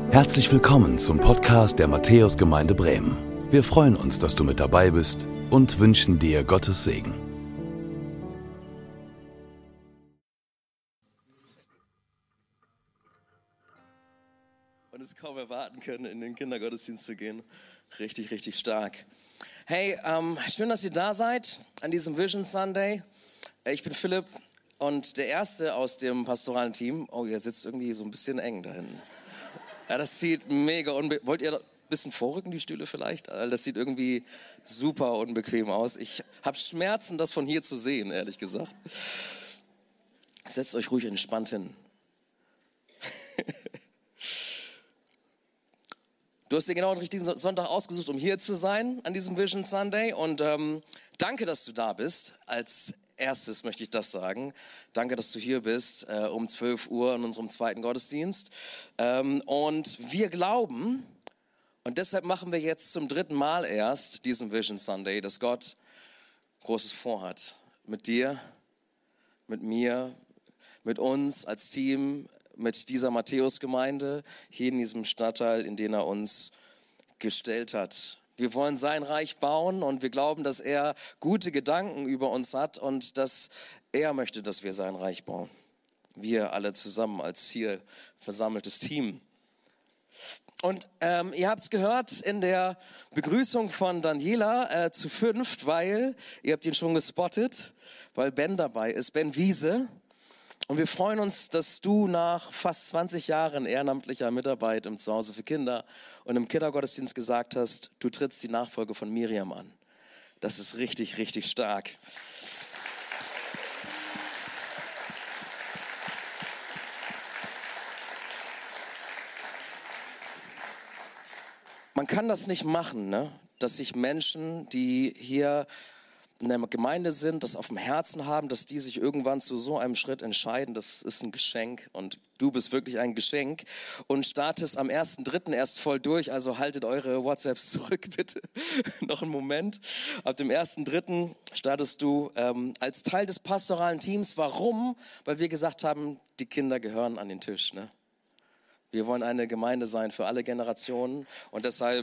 Herzlich willkommen zum Podcast der Matthäusgemeinde Bremen. Wir freuen uns, dass du mit dabei bist und wünschen dir Gottes Segen. Und es kaum erwarten können, in den Kindergottesdienst zu gehen. Richtig, richtig stark. Hey, schön, dass ihr da seid an diesem Vision Sunday. Ich bin Philipp und der Erste aus dem pastoralen Team. Oh, ihr sitzt irgendwie so ein bisschen eng da hinten. Ja, das sieht mega Wollt ihr ein bisschen vorrücken, die Stühle vielleicht? Das sieht irgendwie super unbequem aus. Ich habe Schmerzen, das von hier zu sehen, ehrlich gesagt. Setzt euch ruhig entspannt hin. Du hast dir genau den richtigen Sonntag ausgesucht, um hier zu sein an diesem Vision Sunday. Und danke, dass du da bist. Als erstes möchte ich das sagen. Danke, dass du hier bist um 12 Uhr in unserem zweiten Gottesdienst. Und wir glauben, und deshalb machen wir jetzt zum 3. Mal erst diesen Vision Sunday, dass Gott Großes vorhat. Mit dir, mit mir, mit uns als Team, mit dieser Matthäusgemeinde, hier in diesem Stadtteil, in den er uns gestellt hat. Wir wollen sein Reich bauen und wir glauben, dass er gute Gedanken über uns hat und dass er möchte, dass wir sein Reich bauen. Wir alle zusammen als hier versammeltes Team. Und ihr habt es gehört in der Begrüßung von Daniela zu 5, weil, ihr habt ihn schon gespottet, weil Ben dabei ist, Ben Wiese. Und wir freuen uns, dass du nach fast 20 Jahren ehrenamtlicher Mitarbeit im Zuhause für Kinder und im Kindergottesdienst gesagt hast, du trittst die Nachfolge von Miriam an. Das ist richtig, richtig stark. Man kann das nicht machen, ne? Dass sich Menschen, die hier in der Gemeinde sind, das auf dem Herzen haben, dass die sich irgendwann zu so einem Schritt entscheiden, das ist ein Geschenk und du bist wirklich ein Geschenk und startest am 1.3. erst voll durch, also haltet eure WhatsApps zurück bitte, noch einen Moment. Ab dem 1.3. startest du als Teil des pastoralen Teams. Warum? Weil wir gesagt haben, die Kinder gehören an den Tisch, ne? Wir wollen eine Gemeinde sein für alle Generationen und deshalb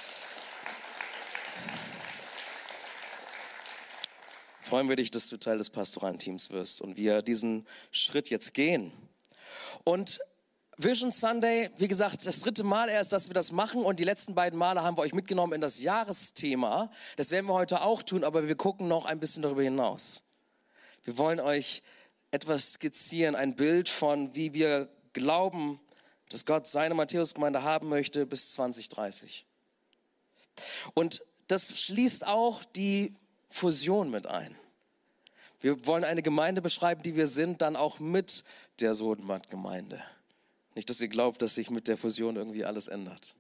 freuen wir dich, dass du Teil des pastoralen Teams wirst und wir diesen Schritt jetzt gehen. Und Vision Sunday, wie gesagt, das 3. Mal erst, dass wir das machen und die letzten beiden Male haben wir euch mitgenommen in das Jahresthema. Das werden wir heute auch tun, aber wir gucken noch ein bisschen darüber hinaus. Wir wollen euch etwas skizzieren, ein Bild von, wie wir glauben, dass Gott seine Matthäusgemeinde haben möchte bis 2030. Und das schließt auch die Fusion mit ein. Wir wollen eine Gemeinde beschreiben, die wir sind, dann auch mit der Sodenbad-Gemeinde. Nicht, dass ihr glaubt, dass sich mit der Fusion irgendwie alles ändert.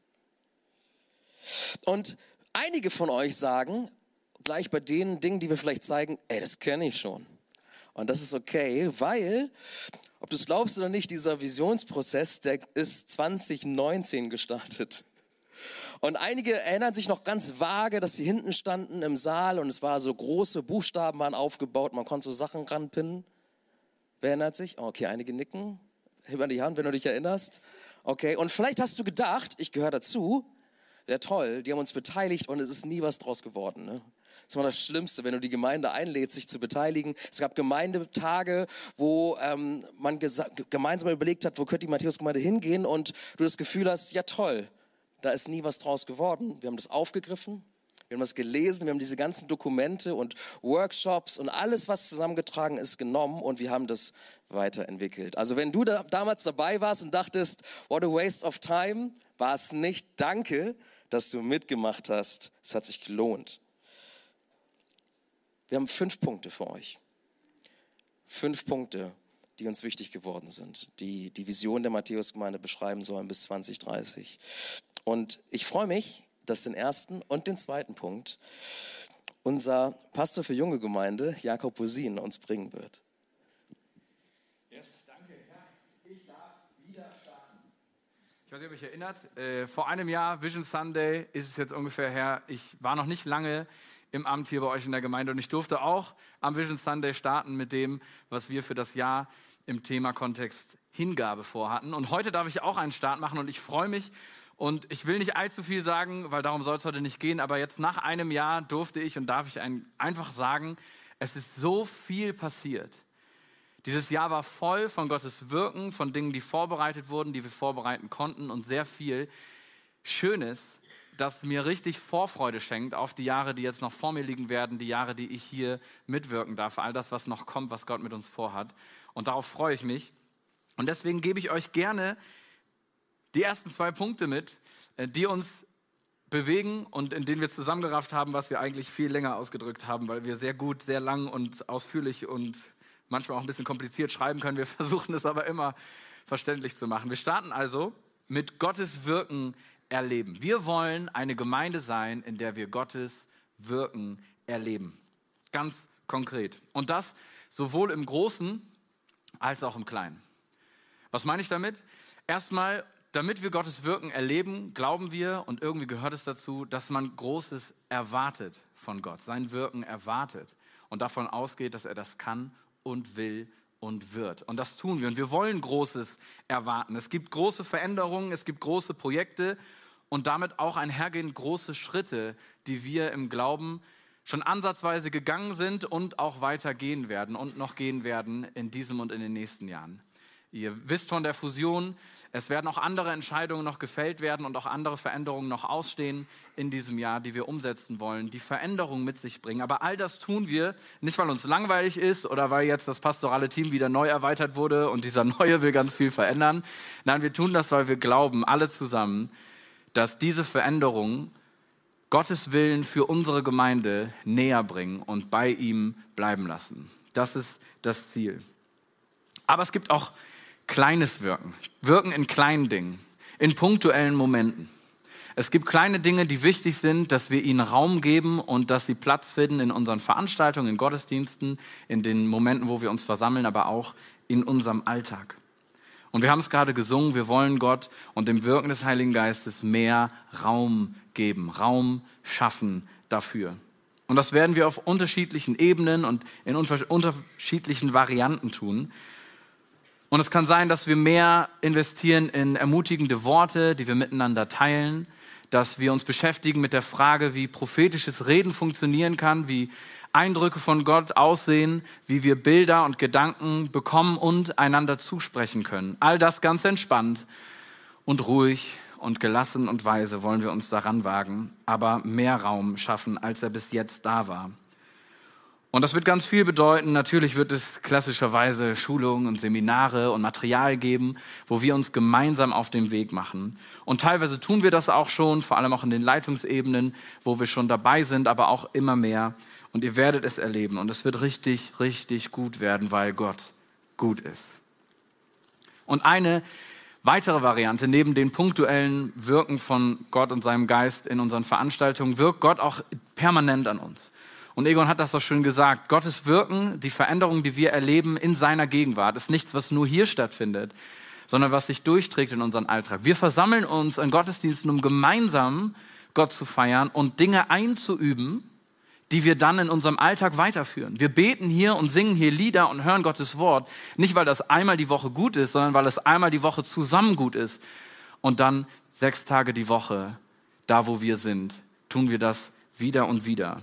Und einige von euch sagen, gleich bei den Dingen, die wir vielleicht zeigen, das kenne ich schon. Und das ist okay, weil, ob du es glaubst oder nicht, dieser Visionsprozess, der ist 2019 gestartet. Und einige erinnern sich noch ganz vage, dass sie hinten standen im Saal und es war so große Buchstaben waren aufgebaut, man konnte so Sachen ranpinnen. Wer erinnert sich? Okay, einige nicken. Heb mal die Hand, wenn du dich erinnerst. Okay, und vielleicht hast du gedacht, ich gehöre dazu. Ja toll, die haben uns beteiligt und es ist nie was draus geworden, ne? Das war das Schlimmste, wenn du die Gemeinde einlädst, sich zu beteiligen. Es gab Gemeindetage, wo man gemeinsam überlegt hat, wo könnte die Matthäusgemeinde hingehen und du das Gefühl hast, ja toll, da ist nie was draus geworden. Wir haben das aufgegriffen, wir haben das gelesen, wir haben diese ganzen Dokumente und Workshops und alles, was zusammengetragen ist, genommen und wir haben das weiterentwickelt. Also wenn du damals dabei warst und dachtest, what a waste of time, war es nicht. Danke, dass du mitgemacht hast. Es hat sich gelohnt. Wir haben 5 Punkte für euch. 5 Punkte, die uns wichtig geworden sind, die die Vision der Matthäusgemeinde beschreiben sollen bis 2030. Und ich freue mich, dass den ersten und den zweiten Punkt unser Pastor für junge Gemeinde, Jakob Bosin, uns bringen wird. Yes, danke. Ja, ich darf wieder starten. Ich weiß nicht, ob ihr euch erinnert, vor einem Jahr, Vision Sunday, ist es jetzt ungefähr her. Ich war noch nicht lange im Amt hier bei euch in der Gemeinde und ich durfte auch am Vision Sunday starten mit dem, was wir für das Jahr im Themakontext Hingabe vorhatten. Und heute darf ich auch einen Start machen und ich freue mich. Und ich will nicht allzu viel sagen, weil darum soll es heute nicht gehen. Aber jetzt nach einem Jahr durfte ich und darf ich einfach sagen, es ist so viel passiert. Dieses Jahr war voll von Gottes Wirken, von Dingen, die vorbereitet wurden, die wir vorbereiten konnten und sehr viel Schönes, das mir richtig Vorfreude schenkt auf die Jahre, die jetzt noch vor mir liegen werden, die Jahre, die ich hier mitwirken darf, all das, was noch kommt, was Gott mit uns vorhat. Und darauf freue ich mich. Und deswegen gebe ich euch gerne die ersten 2 Punkte mit, die uns bewegen und in denen wir zusammengerafft haben, was wir eigentlich viel länger ausgedrückt haben, weil wir sehr gut, sehr lang und ausführlich und manchmal auch ein bisschen kompliziert schreiben können. Wir versuchen es aber immer verständlich zu machen. Wir starten also mit Gottes Wirken erleben. Wir wollen eine Gemeinde sein, in der wir Gottes Wirken erleben. Ganz konkret. Und das sowohl im Großen als auch im Kleinen. Was meine ich damit? Erstmal, damit wir Gottes Wirken erleben, glauben wir, und irgendwie gehört es dazu, dass man Großes erwartet von Gott, sein Wirken erwartet und davon ausgeht, dass er das kann und will und wird. Und das tun wir. Und wir wollen Großes erwarten. Es gibt große Veränderungen, es gibt große Projekte und damit auch einhergehend große Schritte, die wir im Glauben schon ansatzweise gegangen sind und auch weiter gehen werden und noch gehen werden in diesem und in den nächsten Jahren. Ihr wisst von der Fusion, es werden auch andere Entscheidungen noch gefällt werden und auch andere Veränderungen noch ausstehen in diesem Jahr, die wir umsetzen wollen, die Veränderungen mit sich bringen. Aber all das tun wir nicht, weil uns langweilig ist oder weil jetzt das pastorale Team wieder neu erweitert wurde und dieser Neue will ganz viel verändern. Nein, wir tun das, weil wir glauben, alle zusammen, dass diese Veränderungen Gottes Willen für unsere Gemeinde näher bringen und bei ihm bleiben lassen. Das ist das Ziel. Aber es gibt auch kleines Wirken. Wirken in kleinen Dingen, in punktuellen Momenten. Es gibt kleine Dinge, die wichtig sind, dass wir ihnen Raum geben und dass sie Platz finden in unseren Veranstaltungen, in Gottesdiensten, in den Momenten, wo wir uns versammeln, aber auch in unserem Alltag. Und wir haben es gerade gesungen, wir wollen Gott und dem Wirken des Heiligen Geistes mehr Raum geben, Raum schaffen dafür. Und das werden wir auf unterschiedlichen Ebenen und in unterschiedlichen Varianten tun. Und es kann sein, dass wir mehr investieren in ermutigende Worte, die wir miteinander teilen, dass wir uns beschäftigen mit der Frage, wie prophetisches Reden funktionieren kann, wie Eindrücke von Gott aussehen, wie wir Bilder und Gedanken bekommen und einander zusprechen können. All das ganz entspannt und ruhig und gelassen und weise wollen wir uns daran wagen, aber mehr Raum schaffen, als er bis jetzt da war. Und das wird ganz viel bedeuten. Natürlich wird es klassischerweise Schulungen und Seminare und Material geben, wo wir uns gemeinsam auf den Weg machen. Und teilweise tun wir das auch schon, vor allem auch in den Leitungsebenen, wo wir schon dabei sind, aber auch immer mehr. Und ihr werdet es erleben. Und es wird richtig, richtig gut werden, weil Gott gut ist. Und eine weitere Variante, neben den punktuellen Wirken von Gott und seinem Geist in unseren Veranstaltungen, wirkt Gott auch permanent an uns. Und Egon hat das so schön gesagt, Gottes Wirken, die Veränderung, die wir erleben in seiner Gegenwart, ist nichts, was nur hier stattfindet, sondern was sich durchträgt in unseren Alltag. Wir versammeln uns in Gottesdiensten, um gemeinsam Gott zu feiern und Dinge einzuüben, die wir dann in unserem Alltag weiterführen. Wir beten hier und singen hier Lieder und hören Gottes Wort, nicht weil das einmal die Woche gut ist, sondern weil es einmal die Woche zusammen gut ist. Und dann 6 Tage die Woche, da wo wir sind, tun wir das wieder und wieder.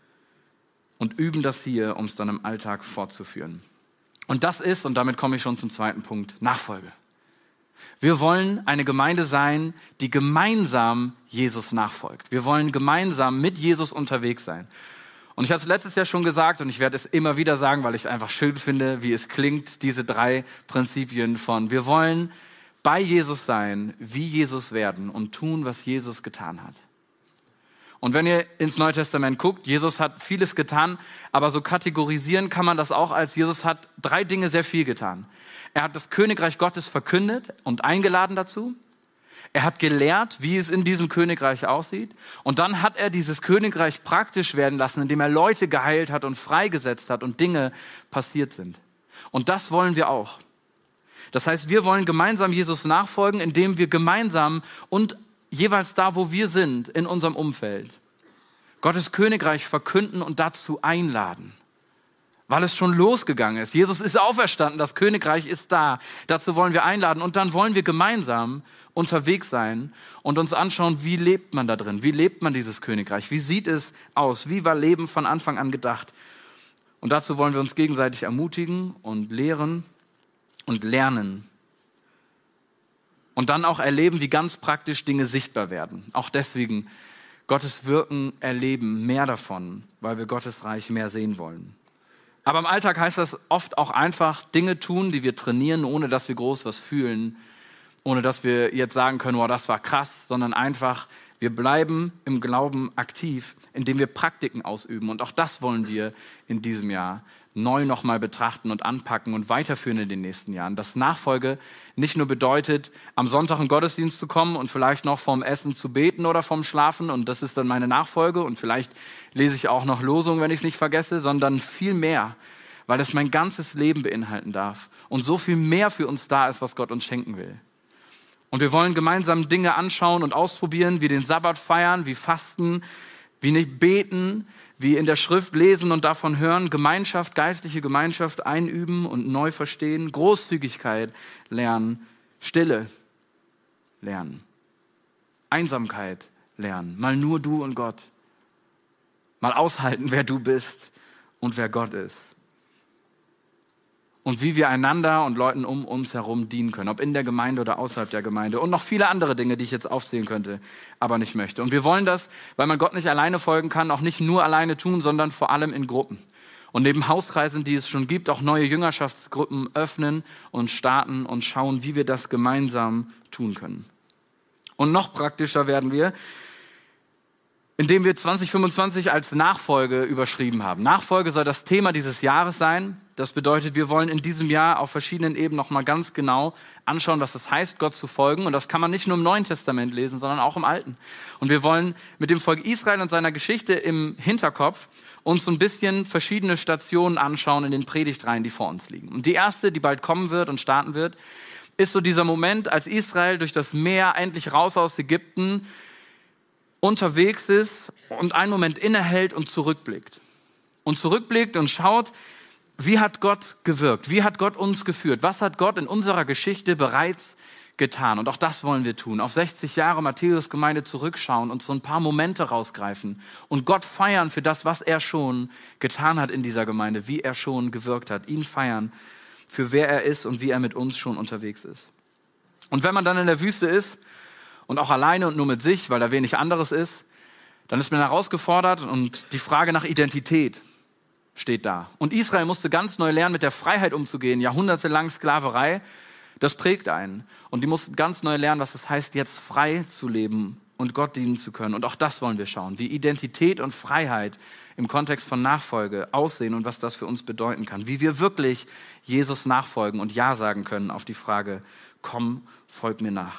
Und üben das hier, um es dann im Alltag fortzuführen. Und das ist, und damit komme ich schon zum zweiten Punkt, Nachfolge. Wir wollen eine Gemeinde sein, die gemeinsam Jesus nachfolgt. Wir wollen gemeinsam mit Jesus unterwegs sein. Und ich hatte es letztes Jahr schon gesagt und ich werde es immer wieder sagen, weil ich es einfach schön finde, wie es klingt, diese 3 Prinzipien von wir wollen bei Jesus sein, wie Jesus werden und tun, was Jesus getan hat. Und wenn ihr ins Neue Testament guckt, Jesus hat vieles getan, aber so kategorisieren kann man das auch als Jesus hat 3 Dinge sehr viel getan. Er hat das Königreich Gottes verkündet und eingeladen dazu. Er hat gelehrt, wie es in diesem Königreich aussieht. Und dann hat er dieses Königreich praktisch werden lassen, indem er Leute geheilt hat und freigesetzt hat und Dinge passiert sind. Und das wollen wir auch. Das heißt, wir wollen gemeinsam Jesus nachfolgen, indem wir gemeinsam und jeweils da, wo wir sind, in unserem Umfeld, Gottes Königreich verkünden und dazu einladen. weil es schon losgegangen ist. Jesus ist auferstanden, das Königreich ist da. Dazu wollen wir einladen und dann wollen wir gemeinsam unterwegs sein und uns anschauen, wie lebt man da drin? Wie lebt man dieses Königreich? Wie sieht es aus? Wie war Leben von Anfang an gedacht? Und dazu wollen wir uns gegenseitig ermutigen und lehren und lernen. Und dann auch erleben, wie ganz praktisch Dinge sichtbar werden. Auch deswegen Gottes Wirken erleben, mehr davon, weil wir Gottes Reich mehr sehen wollen. Aber im Alltag heißt das oft auch einfach Dinge tun, die wir trainieren, ohne dass wir groß was fühlen, ohne dass wir jetzt sagen können, wow, das war krass, sondern einfach, wir bleiben im Glauben aktiv, indem wir Praktiken ausüben. Und auch das wollen wir in diesem Jahr neu nochmal betrachten und anpacken und weiterführen in den nächsten Jahren. Dass Nachfolge nicht nur bedeutet, am Sonntag in den Gottesdienst zu kommen und vielleicht noch vorm Essen zu beten oder vorm Schlafen und das ist dann meine Nachfolge und vielleicht lese ich auch noch Losungen, wenn ich es nicht vergesse, sondern viel mehr, weil es mein ganzes Leben beinhalten darf und so viel mehr für uns da ist, was Gott uns schenken will. Und wir wollen gemeinsam Dinge anschauen und ausprobieren, wie den Sabbat feiern, wie fasten, wie nicht beten, wie in der Schrift lesen und davon hören, Gemeinschaft, geistliche Gemeinschaft einüben und neu verstehen, Großzügigkeit lernen, Stille lernen, Einsamkeit lernen, mal nur du und Gott, mal aushalten, wer du bist und wer Gott ist. Und wie wir einander und Leuten um uns herum dienen können, ob in der Gemeinde oder außerhalb der Gemeinde. Und noch viele andere Dinge, die ich jetzt aufzählen könnte, aber nicht möchte. Und wir wollen das, weil man Gott nicht alleine folgen kann, auch nicht nur alleine tun, sondern vor allem in Gruppen. Und neben Hauskreisen, die es schon gibt, auch neue Jüngerschaftsgruppen öffnen und starten und schauen, wie wir das gemeinsam tun können. Und noch praktischer werden wir, indem wir 2025 als Nachfolge überschrieben haben. Nachfolge soll das Thema dieses Jahres sein. Das bedeutet, wir wollen in diesem Jahr auf verschiedenen Ebenen nochmal ganz genau anschauen, was das heißt, Gott zu folgen. Und das kann man nicht nur im Neuen Testament lesen, sondern auch im Alten. Und wir wollen mit dem Volk Israel und seiner Geschichte im Hinterkopf uns so ein bisschen verschiedene Stationen anschauen in den Predigtreihen, die vor uns liegen. Und die erste, die bald kommen wird und starten wird, ist so dieser Moment, als Israel durch das Meer endlich raus aus Ägypten unterwegs ist und einen Moment innehält und zurückblickt. Und zurückblickt und schaut, wie hat Gott gewirkt? Wie hat Gott uns geführt? Was hat Gott in unserer Geschichte bereits getan? Und auch das wollen wir tun. Auf 60 Jahre Matthäus-Gemeinde zurückschauen und so ein paar Momente rausgreifen und Gott feiern für das, was er schon getan hat in dieser Gemeinde, wie er schon gewirkt hat. Ihn feiern für wer er ist und wie er mit uns schon unterwegs ist. Und wenn man dann in der Wüste ist, und auch alleine und nur mit sich, weil da wenig anderes ist, dann ist man herausgefordert und die Frage nach Identität steht da. Und Israel musste ganz neu lernen, mit der Freiheit umzugehen. Jahrhundertelang Sklaverei, das prägt einen. Und die mussten ganz neu lernen, was es heißt, jetzt frei zu leben und Gott dienen zu können. Und auch das wollen wir schauen, wie Identität und Freiheit im Kontext von Nachfolge aussehen und was das für uns bedeuten kann. Wie wir wirklich Jesus nachfolgen und Ja sagen können auf die Frage, komm, folg mir nach.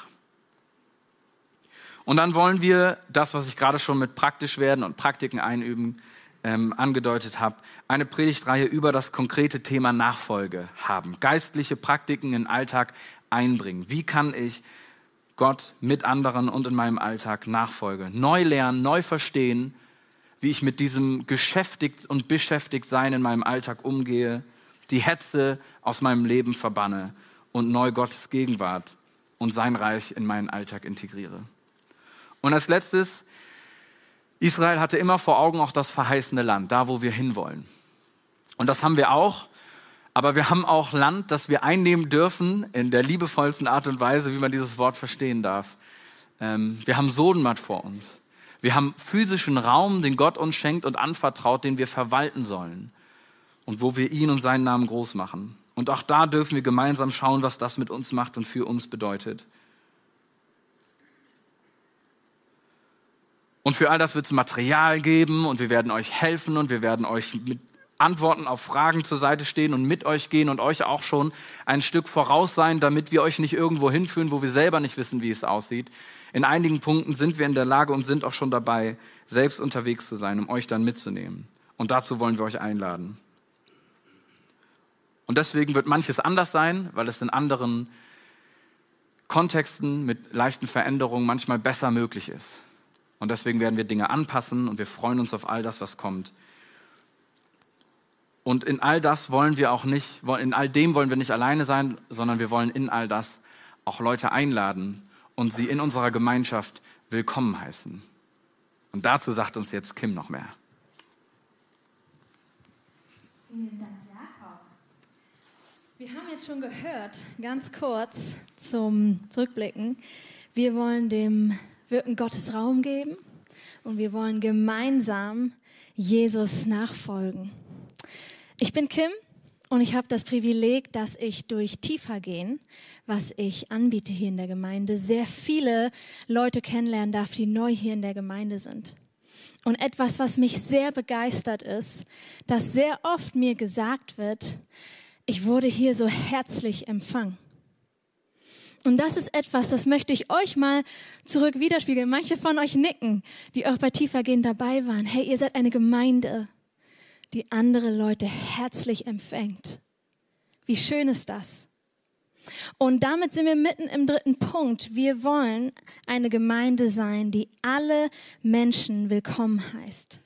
Und dann wollen wir das, was ich gerade schon mit praktisch werden und Praktiken einüben angedeutet habe, eine Predigtreihe über das konkrete Thema Nachfolge haben. Geistliche Praktiken in den Alltag einbringen. Wie kann ich Gott mit anderen und in meinem Alltag nachfolge? Neu lernen, neu verstehen, wie ich mit diesem geschäftigt und beschäftigt sein in meinem Alltag umgehe, die Hetze aus meinem Leben verbanne und neu Gottes Gegenwart und sein Reich in meinen Alltag integriere. Und als letztes, Israel hatte immer vor Augen auch das verheißene Land, da wo wir hinwollen. Und das haben wir auch, aber wir haben auch Land, das wir einnehmen dürfen, in der liebevollsten Art und Weise, wie man dieses Wort verstehen darf. Wir haben Sodenmat vor uns. Wir haben physischen Raum, den Gott uns schenkt und anvertraut, den wir verwalten sollen. Und wo wir ihn und seinen Namen groß machen. Und auch da dürfen wir gemeinsam schauen, was das mit uns macht und für uns bedeutet. Und für all das wird es Material geben und wir werden euch helfen und wir werden euch mit Antworten auf Fragen zur Seite stehen und mit euch gehen und euch auch schon ein Stück voraus sein, damit wir euch nicht irgendwo hinführen, wo wir selber nicht wissen, wie es aussieht. In einigen Punkten sind wir in der Lage und sind auch schon dabei, selbst unterwegs zu sein, um euch dann mitzunehmen. Und dazu wollen wir euch einladen. Und deswegen wird manches anders sein, weil es in anderen Kontexten mit leichten Veränderungen manchmal besser möglich ist. Und deswegen werden wir Dinge anpassen und wir freuen uns auf all das, was kommt. Und in all das wollen wir auch nicht, in all dem wollen wir nicht alleine sein, sondern wir wollen in all das auch Leute einladen und sie in unserer Gemeinschaft willkommen heißen. Und dazu sagt uns jetzt Kim noch mehr. Vielen Dank, Jakob. Wir haben jetzt schon gehört, ganz kurz zum Zurückblicken, wir wollen dem Wirken Gottes Raum geben und wir wollen gemeinsam Jesus nachfolgen. Ich bin Kim und ich habe das Privileg, dass ich durch Tiefergehen, was ich anbiete hier in der Gemeinde, sehr viele Leute kennenlernen darf, die neu hier in der Gemeinde sind. Und etwas, was mich sehr begeistert ist, dass sehr oft mir gesagt wird, ich wurde hier so herzlich empfangen. Und das ist etwas, das möchte ich euch mal zurück widerspiegeln. Manche von euch nicken, die auch bei Tiefergehen dabei waren. Hey, ihr seid eine Gemeinde, die andere Leute herzlich empfängt. Wie schön ist das? Und damit sind wir mitten im dritten Punkt. Wir wollen eine Gemeinde sein, die alle Menschen willkommen heißt.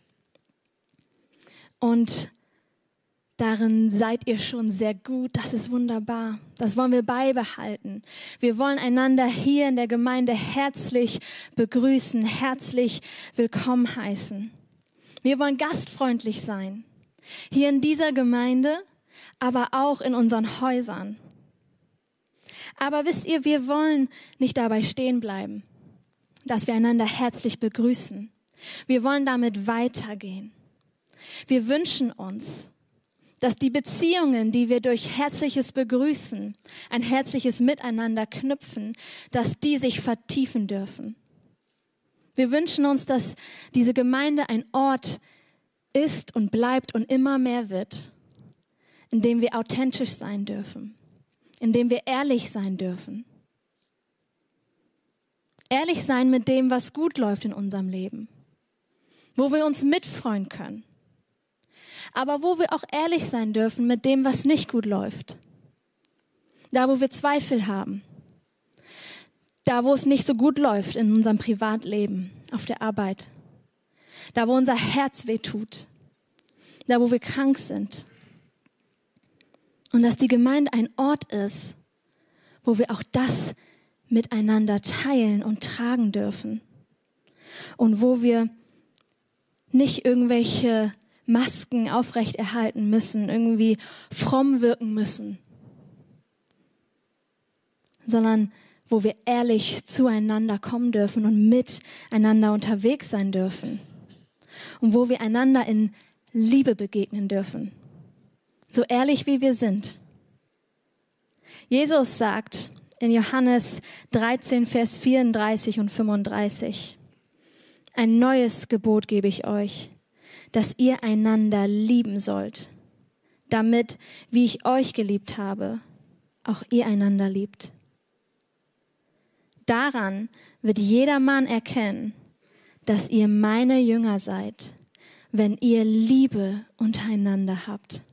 Und darin seid ihr schon sehr gut. Das ist wunderbar. Das wollen wir beibehalten. Wir wollen einander hier in der Gemeinde herzlich begrüßen, herzlich willkommen heißen. Wir wollen gastfreundlich sein. Hier in dieser Gemeinde, aber auch in unseren Häusern. Aber wisst ihr, wir wollen nicht dabei stehen bleiben, dass wir einander herzlich begrüßen. Wir wollen damit weitergehen. Wir wünschen uns, dass die Beziehungen, die wir durch herzliches Begrüßen, ein herzliches Miteinander knüpfen, dass die sich vertiefen dürfen. Wir wünschen uns, dass diese Gemeinde ein Ort ist und bleibt und immer mehr wird, in dem wir authentisch sein dürfen, in dem wir ehrlich sein dürfen. Ehrlich sein mit dem, was gut läuft in unserem Leben, wo wir uns mitfreuen können, aber wo wir auch ehrlich sein dürfen mit dem, was nicht gut läuft. Da, wo wir Zweifel haben, da, wo es nicht so gut läuft in unserem Privatleben, auf der Arbeit, da, wo unser Herz wehtut, da, wo wir krank sind. Und dass die Gemeinde ein Ort ist, wo wir auch das miteinander teilen und tragen dürfen. Und wo wir nicht irgendwelche Masken aufrechterhalten müssen, irgendwie fromm wirken müssen, sondern wo wir ehrlich zueinander kommen dürfen und miteinander unterwegs sein dürfen. Und wo wir einander in Liebe begegnen dürfen. So ehrlich wie wir sind. Jesus sagt in Johannes 13, Vers 34 und 35, ein neues Gebot gebe ich euch, dass ihr einander lieben sollt, damit, wie ich euch geliebt habe, auch ihr einander liebt. Daran wird jedermann erkennen, dass ihr meine Jünger seid, wenn ihr Liebe untereinander habt.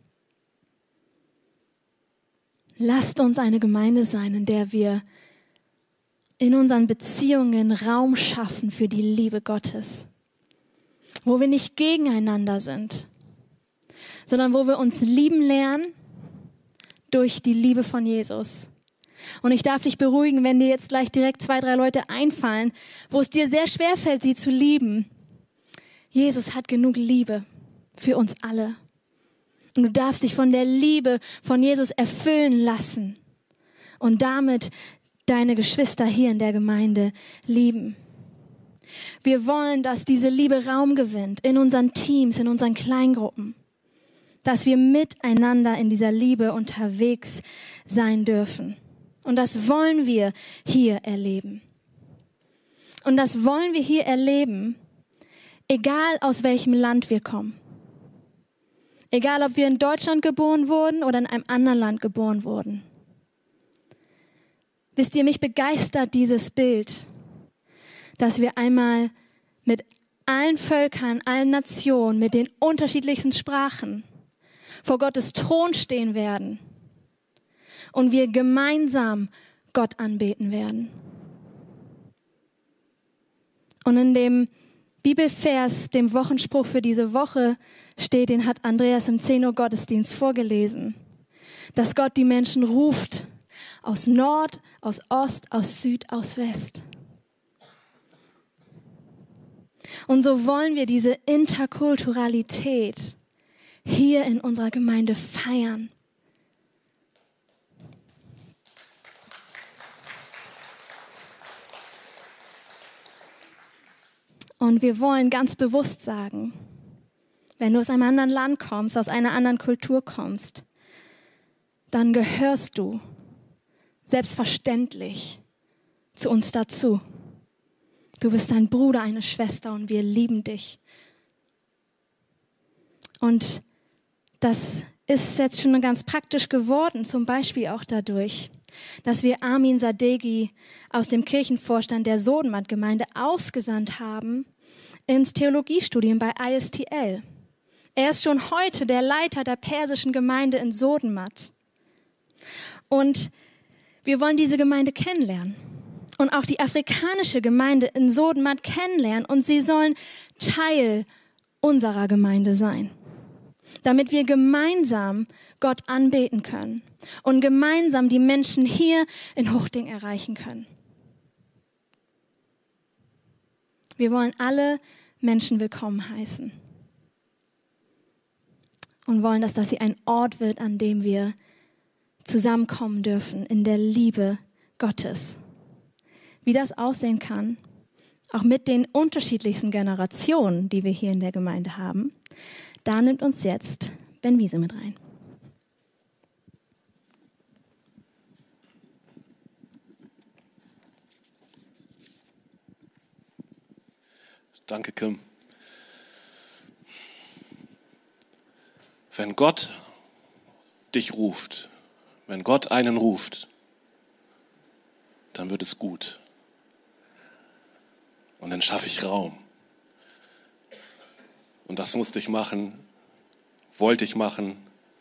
Lasst uns eine Gemeinde sein, in der wir in unseren Beziehungen Raum schaffen für die Liebe Gottes. Wo wir nicht gegeneinander sind, sondern wo wir uns lieben lernen durch die Liebe von Jesus. Und ich darf dich beruhigen, wenn dir jetzt gleich direkt 2, 3 Leute einfallen, wo es dir sehr schwer fällt, sie zu lieben. Jesus hat genug Liebe für uns alle. Und du darfst dich von der Liebe von Jesus erfüllen lassen und damit deine Geschwister hier in der Gemeinde lieben. Wir wollen, dass diese Liebe Raum gewinnt in unseren Teams, in unseren Kleingruppen, dass wir miteinander in dieser Liebe unterwegs sein dürfen. Und das wollen wir hier erleben. Und das wollen wir hier erleben, egal aus welchem Land wir kommen. Egal, ob wir in Deutschland geboren wurden oder in einem anderen Land geboren wurden. Wisst ihr, mich begeistert dieses Bild, dass wir einmal mit allen Völkern, allen Nationen, mit den unterschiedlichsten Sprachen vor Gottes Thron stehen werden und wir gemeinsam Gott anbeten werden. Und in dem Bibelvers, dem Wochenspruch für diese Woche steht, den hat Andreas im 10 Uhr Gottesdienst vorgelesen. Dass Gott die Menschen ruft, aus Nord, aus Ost, aus Süd, aus West. Und so wollen wir diese Interkulturalität hier in unserer Gemeinde feiern. Und wir wollen ganz bewusst sagen, wenn du aus einem anderen Land kommst, aus einer anderen Kultur kommst, dann gehörst du selbstverständlich zu uns dazu. Du bist ein Bruder, eine Schwester und wir lieben dich. Und das ist jetzt schon ganz praktisch geworden, zum Beispiel auch dadurch, dass wir Armin Sadeghi aus dem Kirchenvorstand der Sodenmatt-Gemeinde ausgesandt haben ins Theologiestudium bei ISTL. Er ist schon heute der Leiter der persischen Gemeinde in Sodenmatt. Und wir wollen diese Gemeinde kennenlernen und auch die afrikanische Gemeinde in Sodenmatt kennenlernen und sie sollen Teil unserer Gemeinde sein, damit wir gemeinsam Gott anbeten können und gemeinsam die Menschen hier in Huchting erreichen können. Wir wollen alle Menschen willkommen heißen und wollen, dass das hier ein Ort wird, an dem wir zusammenkommen dürfen in der Liebe Gottes. Wie das aussehen kann, auch mit den unterschiedlichsten Generationen, die wir hier in der Gemeinde haben, da nimmt uns jetzt Ben Wiese mit rein. Danke, Kim. Wenn Gott dich ruft, wenn Gott einen ruft, dann wird es gut. Und dann schaffe ich Raum. Und das musste ich machen, wollte ich machen.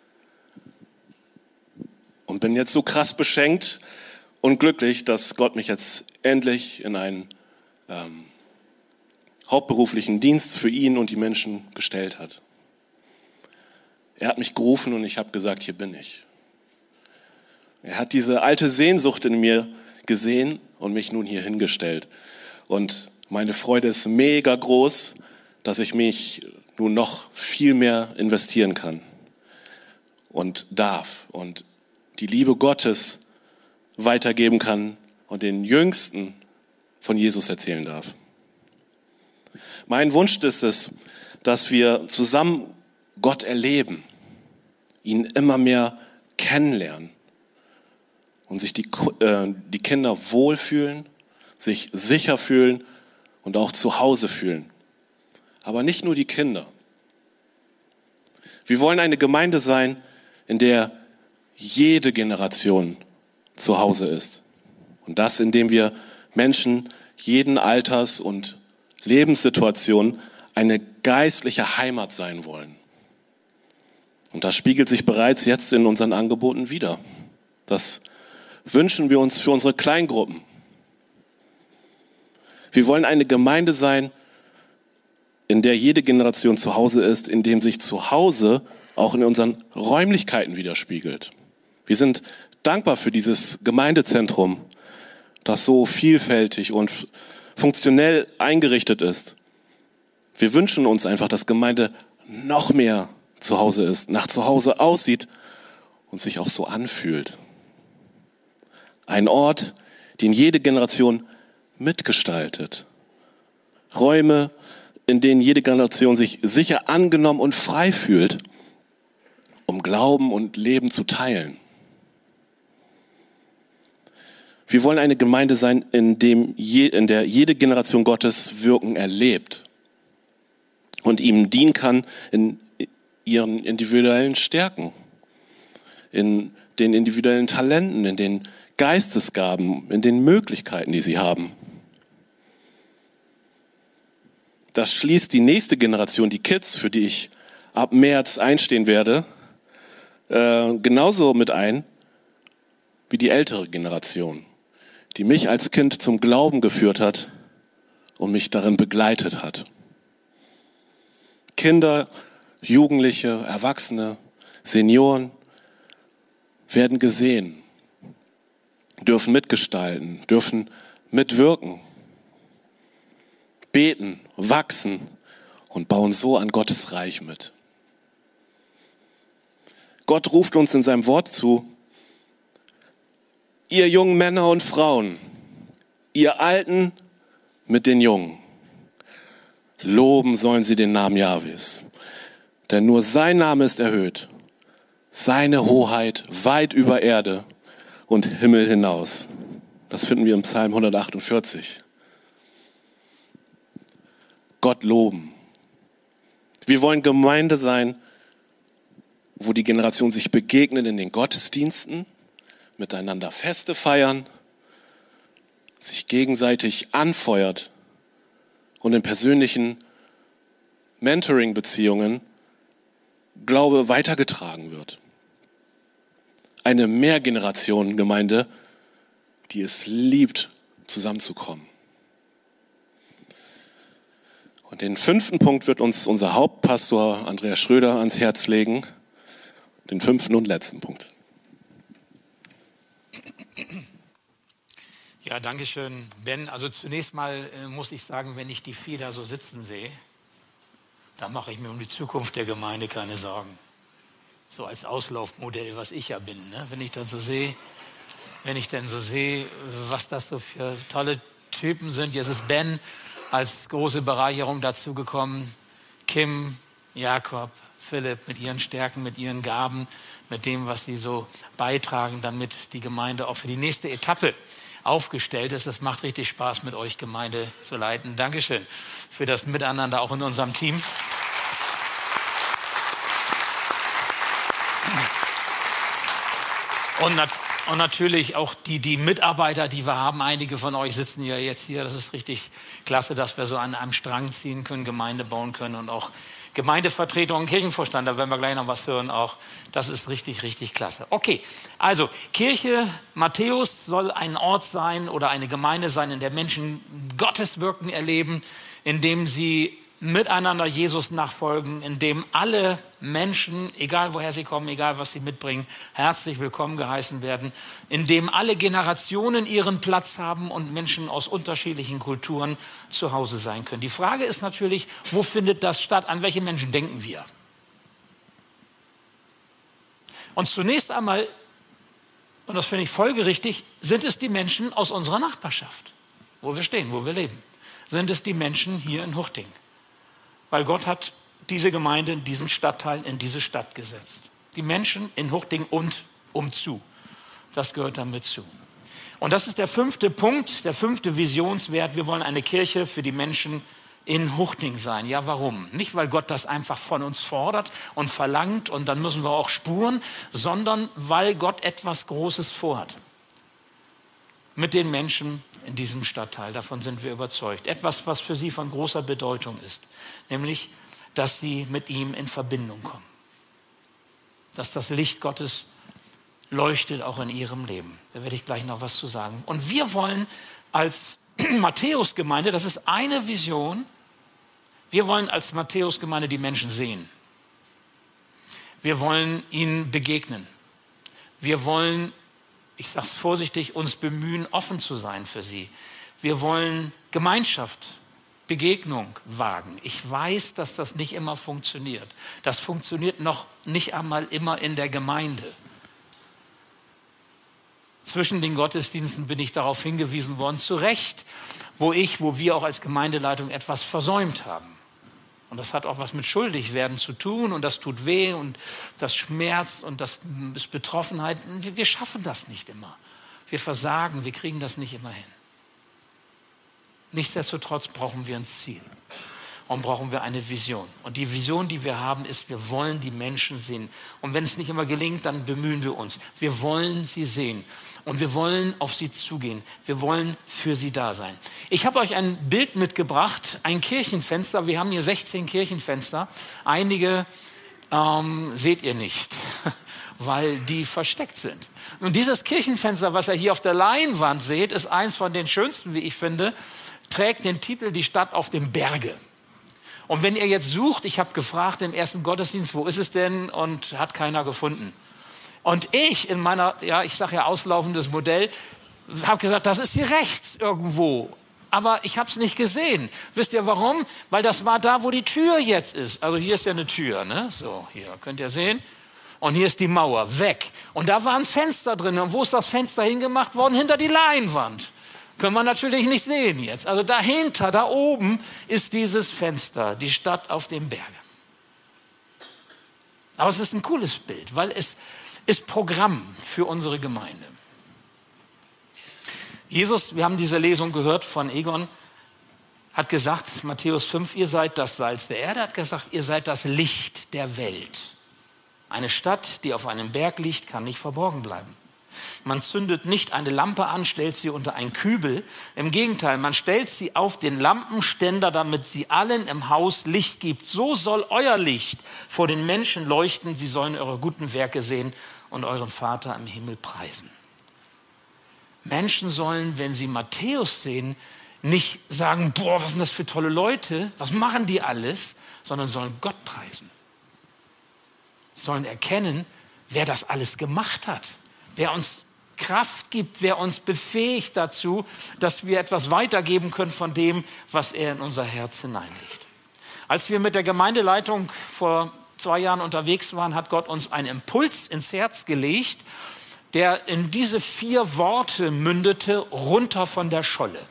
Und bin jetzt so krass beschenkt und glücklich, dass Gott mich jetzt endlich in einen hauptberuflichen Dienst für ihn und die Menschen gestellt hat. Er hat mich gerufen und ich habe gesagt, hier bin ich. Er hat diese alte Sehnsucht in mir gesehen und mich nun hier hingestellt. Und meine Freude ist mega groß, dass ich mich nun noch viel mehr investieren kann und darf und die Liebe Gottes weitergeben kann und den Jüngsten von Jesus erzählen darf. Mein Wunsch ist es, dass wir zusammen Gott erleben, ihn immer mehr kennenlernen und sich die Kinder wohlfühlen, sich sicher fühlen und auch zu Hause fühlen. Aber nicht nur die Kinder. Wir wollen eine Gemeinde sein, in der jede Generation zu Hause ist. Und das, indem wir Menschen jeden Alters und Lebenssituation eine geistliche Heimat sein wollen. Und das spiegelt sich bereits jetzt in unseren Angeboten wider. Das wünschen wir uns für unsere Kleingruppen. Wir wollen eine Gemeinde sein, in der jede Generation zu Hause ist, in dem sich zu Hause auch in unseren Räumlichkeiten widerspiegelt. Wir sind dankbar für dieses Gemeindezentrum, das so vielfältig und funktionell eingerichtet ist. Wir wünschen uns einfach, dass Gemeinde noch mehr zu Hause ist, nach zu Hause aussieht und sich auch so anfühlt. Ein Ort, den jede Generation mitgestaltet. Räume, in denen jede Generation sich sicher angenommen und frei fühlt, um Glauben und Leben zu teilen. Wir wollen eine Gemeinde sein, in der jede Generation Gottes Wirken erlebt und ihm dienen kann in ihren individuellen Stärken, in den individuellen Talenten, in den Geistesgaben, in den Möglichkeiten, die sie haben. Das schließt die nächste Generation, die Kids, für die ich ab März einstehen werde, genauso mit ein wie die ältere Generation, die mich als Kind zum Glauben geführt hat und mich darin begleitet hat. Kinder, Jugendliche, Erwachsene, Senioren werden gesehen, dürfen mitgestalten, dürfen mitwirken, beten, wachsen und bauen so an Gottes Reich mit. Gott ruft uns in seinem Wort zu: Ihr jungen Männer und Frauen, ihr Alten mit den Jungen, loben sollen sie den Namen Jahwes. Denn nur sein Name ist erhöht, seine Hoheit weit über Erde und Himmel hinaus. Das finden wir im Psalm 148. Gott loben. Wir wollen Gemeinde sein, wo die Generationen sich begegnen in den Gottesdiensten, miteinander Feste feiern, sich gegenseitig anfeuert und in persönlichen Mentoring-Beziehungen Glaube weitergetragen wird. Eine Mehrgenerationen-Gemeinde, die es liebt, zusammenzukommen. Und den 5. Punkt wird uns unser Hauptpastor Andreas Schröder ans Herz legen. Den 5. und letzten Punkt. Ja, danke schön, Ben. Also zunächst mal muss ich sagen, wenn ich die vier da so sitzen sehe, da mache ich mir um die Zukunft der Gemeinde keine Sorgen. So als Auslaufmodell, was ich ja bin. Ne? Wenn ich dann so sehe, was das so für tolle Typen sind. Jetzt ist Ben als große Bereicherung dazugekommen. Kim, Jakob, Philipp mit ihren Stärken, mit ihren Gaben, mit dem, was sie so beitragen, damit die Gemeinde auch für die nächste Etappe aufgestellt ist. Es macht richtig Spaß, mit euch Gemeinde zu leiten. Dankeschön für das Miteinander auch in unserem Team. Und natürlich auch die Mitarbeiter, die wir haben. Einige von euch sitzen ja jetzt hier. Das ist richtig klasse, dass wir so an einem Strang ziehen können, Gemeinde bauen können und auch Gemeindevertretung, Kirchenvorstand, da werden wir gleich noch was hören auch. Das ist richtig, richtig klasse. Okay, also Kirche Matthäus soll ein Ort sein oder eine Gemeinde sein, in der Menschen Gottes Wirken erleben, in dem sie miteinander Jesus nachfolgen, in dem alle Menschen, egal woher sie kommen, egal was sie mitbringen, herzlich willkommen geheißen werden, in dem alle Generationen ihren Platz haben und Menschen aus unterschiedlichen Kulturen zu Hause sein können. Die Frage ist natürlich, wo findet das statt? An welche Menschen denken wir? Und zunächst einmal, und das finde ich folgerichtig, sind es die Menschen aus unserer Nachbarschaft, wo wir stehen, wo wir leben. Sind es die Menschen hier in Huchting? Weil Gott hat diese Gemeinde in diesen Stadtteil, in diese Stadt gesetzt. Die Menschen in Huchting und umzu. Das gehört damit zu. Und das ist der 5. Punkt, der 5. Visionswert. Wir wollen eine Kirche für die Menschen in Huchting sein. Ja, warum? Nicht, weil Gott das einfach von uns fordert und verlangt und dann müssen wir auch spuren, sondern weil Gott etwas Großes vorhat. Mit den Menschen in diesem Stadtteil. Davon sind wir überzeugt. Etwas, was für sie von großer Bedeutung ist. Nämlich, dass sie mit ihm in Verbindung kommen. Dass das Licht Gottes leuchtet auch in ihrem Leben. Da werde ich gleich noch was zu sagen. Und wir wollen als Matthäus-Gemeinde, das ist eine Vision, wir wollen als Matthäus-Gemeinde die Menschen sehen. Wir wollen ihnen begegnen. Wir wollen, ich sage es vorsichtig, uns bemühen, offen zu sein für sie. Wir wollen Gemeinschaft, Begegnung wagen. Ich weiß, dass das nicht immer funktioniert. Das funktioniert noch nicht einmal immer in der Gemeinde. Zwischen den Gottesdiensten bin ich darauf hingewiesen worden, zu Recht, wo wir auch als Gemeindeleitung etwas versäumt haben. Und das hat auch was mit Schuldigwerden zu tun und das tut weh und das schmerzt und das ist Betroffenheit. Wir schaffen das nicht immer. Wir versagen, wir kriegen das nicht immer hin. Nichtsdestotrotz brauchen wir ein Ziel und brauchen wir eine Vision. Und die Vision, die wir haben, ist, wir wollen die Menschen sehen. Und wenn es nicht immer gelingt, dann bemühen wir uns. Wir wollen sie sehen und wir wollen auf sie zugehen. Wir wollen für sie da sein. Ich habe euch ein Bild mitgebracht, ein Kirchenfenster. Wir haben hier 16 Kirchenfenster. Einige seht ihr nicht, weil die versteckt sind. Und dieses Kirchenfenster, was ihr hier auf der Leinwand seht, ist eins von den schönsten, wie ich finde, trägt den Titel Die Stadt auf dem Berge. Und wenn ihr jetzt sucht, ich habe gefragt im ersten Gottesdienst, wo ist es denn? Und hat keiner gefunden. Und ich in meiner, ich sage ja auslaufendes Modell, habe gesagt, das ist hier rechts irgendwo. Aber ich habe es nicht gesehen. Wisst ihr warum? Weil das war da, wo die Tür jetzt ist. Also hier ist ja eine Tür, ne? So, hier könnt ihr sehen. Und hier ist die Mauer, weg. Und da war ein Fenster drin. Und wo ist das Fenster hingemacht worden? Hinter die Leinwand. Können wir natürlich nicht sehen jetzt. Also dahinter, da oben ist dieses Fenster, die Stadt auf dem Berge. Aber es ist ein cooles Bild, weil es ist Programm für unsere Gemeinde. Jesus, wir haben diese Lesung gehört von Egon, hat gesagt, Matthäus 5, ihr seid das Salz der Erde, hat gesagt, ihr seid das Licht der Welt. Eine Stadt, die auf einem Berg liegt, kann nicht verborgen bleiben. Man zündet nicht eine Lampe an, stellt sie unter einen Kübel. Im Gegenteil, man stellt sie auf den Lampenständer, damit sie allen im Haus Licht gibt. So soll euer Licht vor den Menschen leuchten. Sie sollen eure guten Werke sehen und euren Vater im Himmel preisen. Menschen sollen, wenn sie Matthäus sehen, nicht sagen, boah, was sind das für tolle Leute, was machen die alles, sondern sollen Gott preisen. Sollen erkennen, wer das alles gemacht hat, wer uns Kraft gibt, wer uns befähigt dazu, dass wir etwas weitergeben können von dem, was er in unser Herz hineinlegt. Als wir mit der Gemeindeleitung vor 2 Jahren unterwegs waren, hat Gott uns einen Impuls ins Herz gelegt, der in diese 4 Worte mündete: runter von der Scholle.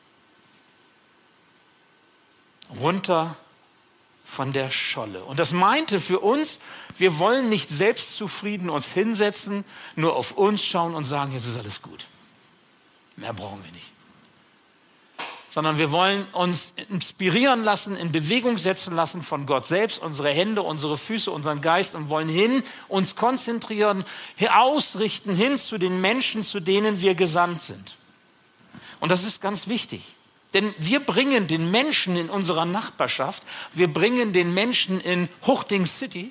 Runter von der Scholle. Und das meinte für uns, wir wollen nicht selbstzufrieden uns hinsetzen, nur auf uns schauen und sagen, jetzt ist alles gut. Mehr brauchen wir nicht. Sondern wir wollen uns inspirieren lassen, in Bewegung setzen lassen von Gott selbst, unsere Hände, unsere Füße, unseren Geist, und wollen uns konzentrieren, ausrichten hin zu den Menschen, zu denen wir gesandt sind. Und das ist ganz wichtig. Denn wir bringen den Menschen in unserer Nachbarschaft, wir bringen den Menschen in Huchting City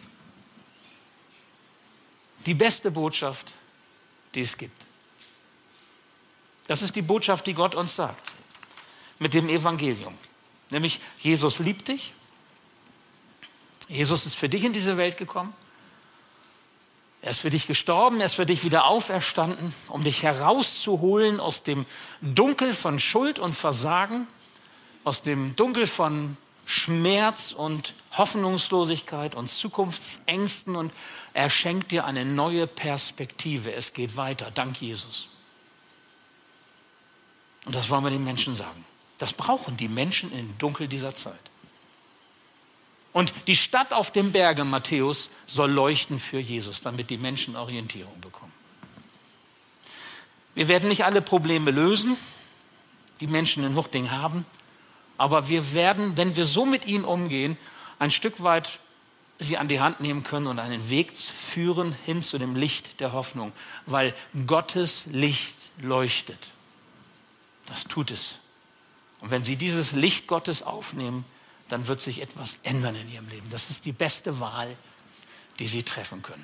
die beste Botschaft, die es gibt. Das ist die Botschaft, die Gott uns sagt mit dem Evangelium. Nämlich, Jesus liebt dich. Jesus ist für dich in diese Welt gekommen. Er ist für dich gestorben, er ist für dich wieder auferstanden, um dich herauszuholen aus dem Dunkel von Schuld und Versagen, aus dem Dunkel von Schmerz und Hoffnungslosigkeit und Zukunftsängsten, und er schenkt dir eine neue Perspektive. Es geht weiter, dank Jesus. Und das wollen wir den Menschen sagen. Das brauchen die Menschen im Dunkel dieser Zeit. Und die Stadt auf dem Berge, Matthäus, soll leuchten für Jesus, damit die Menschen Orientierung bekommen. Wir werden nicht alle Probleme lösen, die Menschen in Huchting haben, aber wir werden, wenn wir so mit ihnen umgehen, ein Stück weit sie an die Hand nehmen können und einen Weg führen hin zu dem Licht der Hoffnung, weil Gottes Licht leuchtet. Das tut es. Und wenn sie dieses Licht Gottes aufnehmen, dann wird sich etwas ändern in ihrem Leben. Das ist die beste Wahl, die sie treffen können.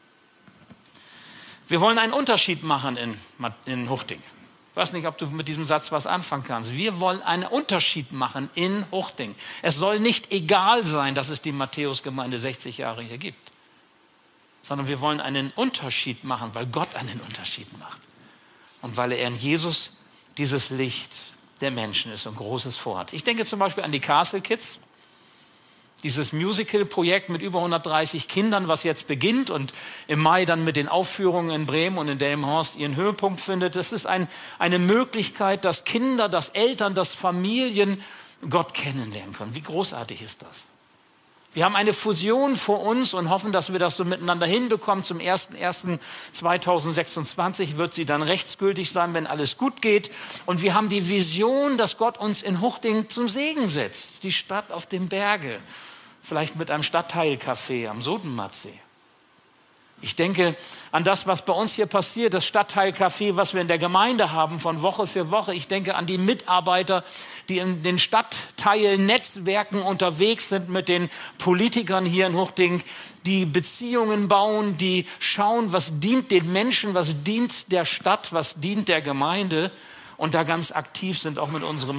Wir wollen einen Unterschied machen in Huchting. Ich weiß nicht, ob du mit diesem Satz was anfangen kannst. Wir wollen einen Unterschied machen in Huchting. Es soll nicht egal sein, dass es die Matthäus-Gemeinde 60 Jahre hier gibt, sondern wir wollen einen Unterschied machen, weil Gott einen Unterschied macht und weil er in Jesus dieses Licht der Menschen ist und Großes vorhat. Ich denke zum Beispiel an die Castle Kids, dieses Musical-Projekt mit über 130 Kindern, was jetzt beginnt und im Mai dann mit den Aufführungen in Bremen und in Delmenhorst ihren Höhepunkt findet. Das ist eine Möglichkeit, dass Kinder, dass Eltern, dass Familien Gott kennenlernen können. Wie großartig ist das? Wir haben eine Fusion vor uns und hoffen, dass wir das so miteinander hinbekommen. Zum 01.01.2026 wird sie dann rechtsgültig sein, wenn alles gut geht. Und wir haben die Vision, dass Gott uns in Huchting zum Segen setzt. Die Stadt auf dem Berge. Vielleicht mit einem Stadtteilcafé am Sodenmatsee. Ich denke an das, was bei uns hier passiert, das Stadtteilcafé, was wir in der Gemeinde haben, von Woche für Woche. Ich denke an die Mitarbeiter, die in den Stadtteilnetzwerken unterwegs sind mit den Politikern hier in Huchting, die Beziehungen bauen, die schauen, was dient den Menschen, was dient der Stadt, was dient der Gemeinde und da ganz aktiv sind, auch mit unserem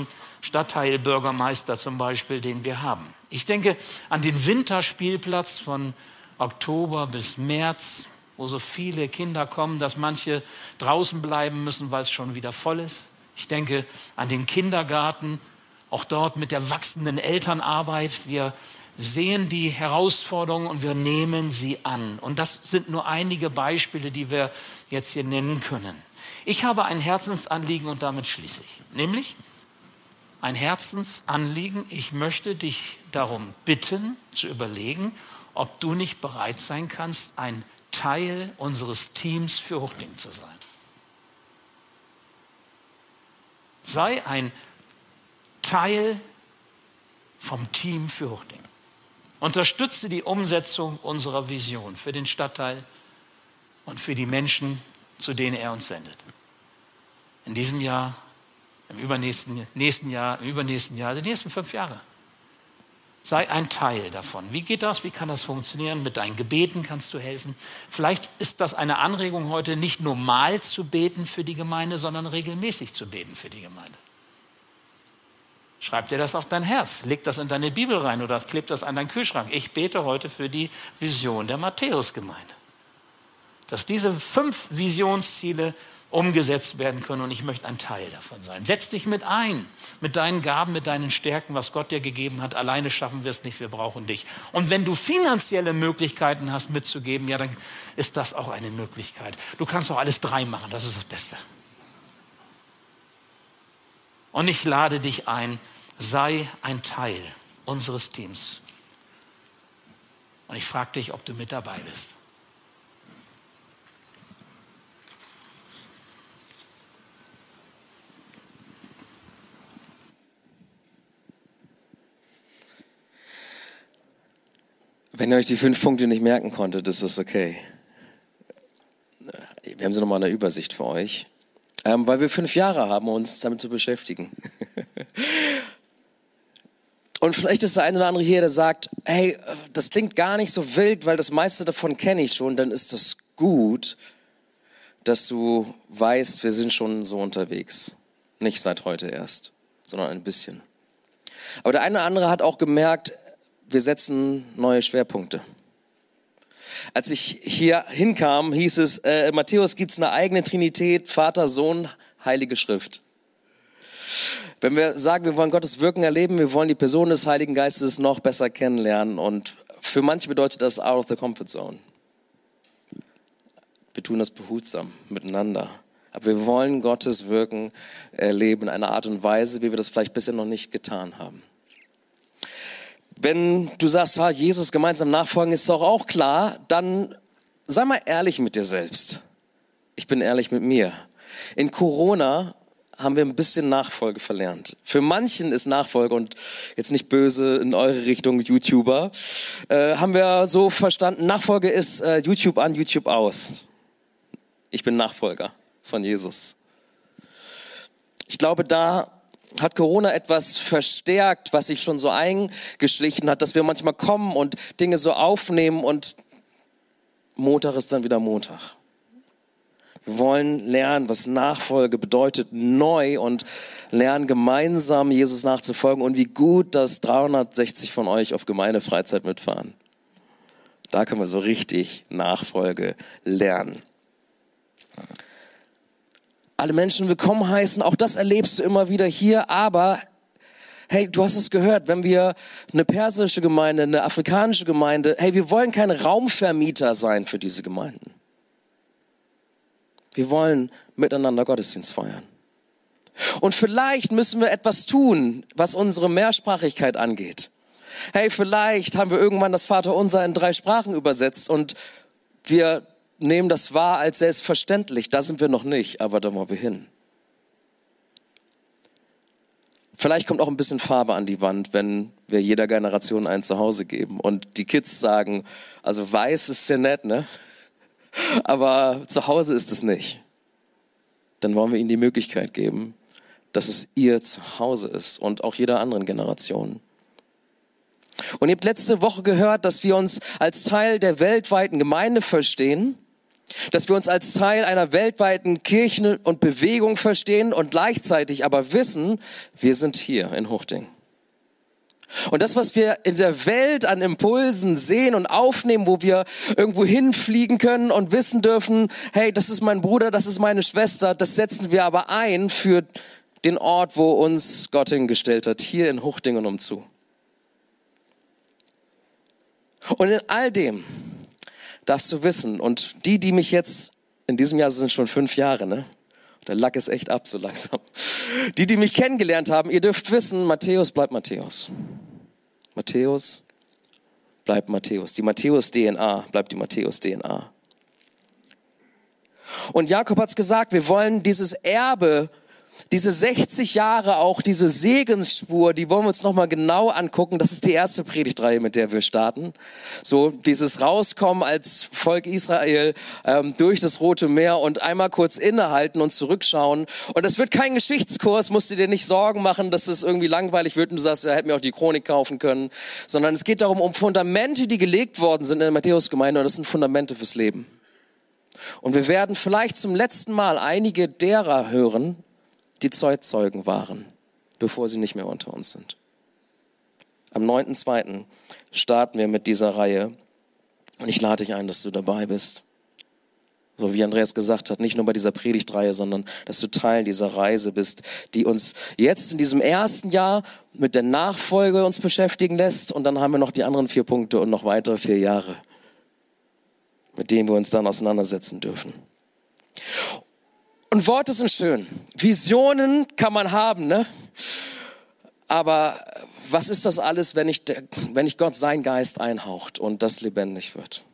Stadtteilbürgermeister zum Beispiel, den wir haben. Ich denke an den Winterspielplatz von Oktober bis März, wo so viele Kinder kommen, dass manche draußen bleiben müssen, weil es schon wieder voll ist. Ich denke an den Kindergarten, auch dort mit der wachsenden Elternarbeit. Wir sehen die Herausforderungen und wir nehmen sie an. Und das sind nur einige Beispiele, die wir jetzt hier nennen können. Ich habe ein Herzensanliegen und damit schließe ich. Nämlich ein Herzensanliegen. Ich möchte dich darum bitten, zu überlegen, ob du nicht bereit sein kannst, ein Teil unseres Teams für Huchting zu sein. Sei ein Teil vom Team für Huchting. Unterstütze die Umsetzung unserer Vision für den Stadtteil und für die Menschen, zu denen er uns sendet. In diesem Jahr, im übernächsten Jahr, die nächsten 5 Jahre. Sei ein Teil davon. Wie geht das? Wie kann das funktionieren? Mit deinen Gebeten kannst du helfen. Vielleicht ist das eine Anregung heute, nicht nur mal zu beten für die Gemeinde, sondern regelmäßig zu beten für die Gemeinde. Schreib dir das auf dein Herz, leg das in deine Bibel rein oder kleb das an deinen Kühlschrank. Ich bete heute für die Vision der Matthäusgemeinde. Dass diese 5 Visionsziele umgesetzt werden können und ich möchte ein Teil davon sein. Setz dich mit ein, mit deinen Gaben, mit deinen Stärken, was Gott dir gegeben hat. Alleine schaffen wir es nicht, wir brauchen dich. Und wenn du finanzielle Möglichkeiten hast mitzugeben, ja, dann ist das auch eine Möglichkeit. Du kannst auch alles 3 machen, das ist das Beste. Und ich lade dich ein, sei ein Teil unseres Teams. Und ich frage dich, ob du mit dabei bist. Wenn ihr euch die 5 Punkte nicht merken konntet, ist das okay. Wir haben sie nochmal in der Übersicht für euch. Weil wir 5 Jahre haben, uns damit zu beschäftigen. Und vielleicht ist der eine oder andere hier, der sagt, hey, das klingt gar nicht so wild, weil das meiste davon kenne ich schon. Dann ist das gut, dass du weißt, wir sind schon so unterwegs. Nicht seit heute erst, sondern ein bisschen. Aber der eine oder andere hat auch gemerkt, wir setzen neue Schwerpunkte. Als ich hier hinkam, hieß es, Matthäus gibt es eine eigene Trinität, Vater, Sohn, Heilige Schrift. Wenn wir sagen, wir wollen Gottes Wirken erleben, wir wollen die Person des Heiligen Geistes noch besser kennenlernen und für manche bedeutet das out of the comfort zone. Wir tun das behutsam, miteinander. Aber wir wollen Gottes Wirken erleben in einer Art und Weise, wie wir das vielleicht bisher noch nicht getan haben. Wenn du sagst, Jesus gemeinsam nachfolgen, ist doch auch klar, dann sei mal ehrlich mit dir selbst. Ich bin ehrlich mit mir. In Corona haben wir ein bisschen Nachfolge verlernt. Für manchen ist Nachfolge, und jetzt nicht böse in eure Richtung, YouTuber, haben wir so verstanden, Nachfolge ist YouTube an, YouTube aus. Ich bin Nachfolger von Jesus. Ich glaube, da hat Corona etwas verstärkt, was sich schon so eingeschlichen hat, dass wir manchmal kommen und Dinge so aufnehmen und Montag ist dann wieder Montag. Wir wollen lernen, was Nachfolge bedeutet, neu, und lernen gemeinsam Jesus nachzufolgen, und wie gut, dass 360 von euch auf Gemeindefreizeit mitfahren. Da können wir so richtig Nachfolge lernen. Alle Menschen willkommen heißen, auch das erlebst du immer wieder hier, aber hey, du hast es gehört, wenn wir eine persische Gemeinde, eine afrikanische Gemeinde, hey, wir wollen kein Raumvermieter sein für diese Gemeinden. Wir wollen miteinander Gottesdienst feiern. Und vielleicht müssen wir etwas tun, was unsere Mehrsprachigkeit angeht. Hey, vielleicht haben wir irgendwann das Vaterunser in 3 Sprachen übersetzt und wir nehmen das wahr als selbstverständlich. Da sind wir noch nicht, aber da wollen wir hin. Vielleicht kommt auch ein bisschen Farbe an die Wand, wenn wir jeder Generation ein Zuhause geben und die Kids sagen, also weiß ist sehr nett, ne? Aber zu Hause ist es nicht. Dann wollen wir ihnen die Möglichkeit geben, dass es ihr Zuhause ist und auch jeder anderen Generation. Und ihr habt letzte Woche gehört, dass wir uns als Teil der weltweiten Gemeinde verstehen. Dass wir uns als Teil einer weltweiten Kirche und Bewegung verstehen und gleichzeitig aber wissen, wir sind hier in Huchting. Und das, was wir in der Welt an Impulsen sehen und aufnehmen, wo wir irgendwo hinfliegen können und wissen dürfen, hey, das ist mein Bruder, das ist meine Schwester, das setzen wir aber ein für den Ort, wo uns Gott hingestellt hat, hier in Huchting und umzu. Und in all dem darfst du wissen, und die mich jetzt, in diesem Jahr sind schon 5 Jahre, ne? Der Lack ist echt ab so langsam. Die mich kennengelernt haben, ihr dürft wissen, Matthäus bleibt Matthäus. Matthäus bleibt Matthäus. Die Matthäus-DNA bleibt die Matthäus-DNA. Und Jakob hat's gesagt, wir wollen dieses Erbe, diese 60 Jahre auch, diese Segensspur, die wollen wir uns nochmal genau angucken. Das ist die erste Predigtreihe, mit der wir starten. So dieses Rauskommen als Volk Israel durch das Rote Meer und einmal kurz innehalten und zurückschauen. Und das wird kein Geschichtskurs, musst du dir nicht Sorgen machen, dass es irgendwie langweilig wird und du sagst, ja, hätten wir auch die Chronik kaufen können. Sondern es geht darum, um Fundamente, die gelegt worden sind in der Matthäusgemeinde, und das sind Fundamente fürs Leben. Und wir werden vielleicht zum letzten Mal einige derer hören, die Zeitzeugen waren, bevor sie nicht mehr unter uns sind. Am 9.2. starten wir mit dieser Reihe und ich lade dich ein, dass du dabei bist. So wie Andreas gesagt hat, nicht nur bei dieser Predigtreihe, sondern dass du Teil dieser Reise bist, die uns jetzt in diesem ersten Jahr mit der Nachfolge uns beschäftigen lässt, und dann haben wir noch die anderen 4 Punkte und noch weitere 4 Jahre, mit denen wir uns dann auseinandersetzen dürfen. Und Worte sind schön. Visionen kann man haben, ne? Aber was ist das alles, wenn ich Gott seinen Geist einhaucht und das lebendig wird?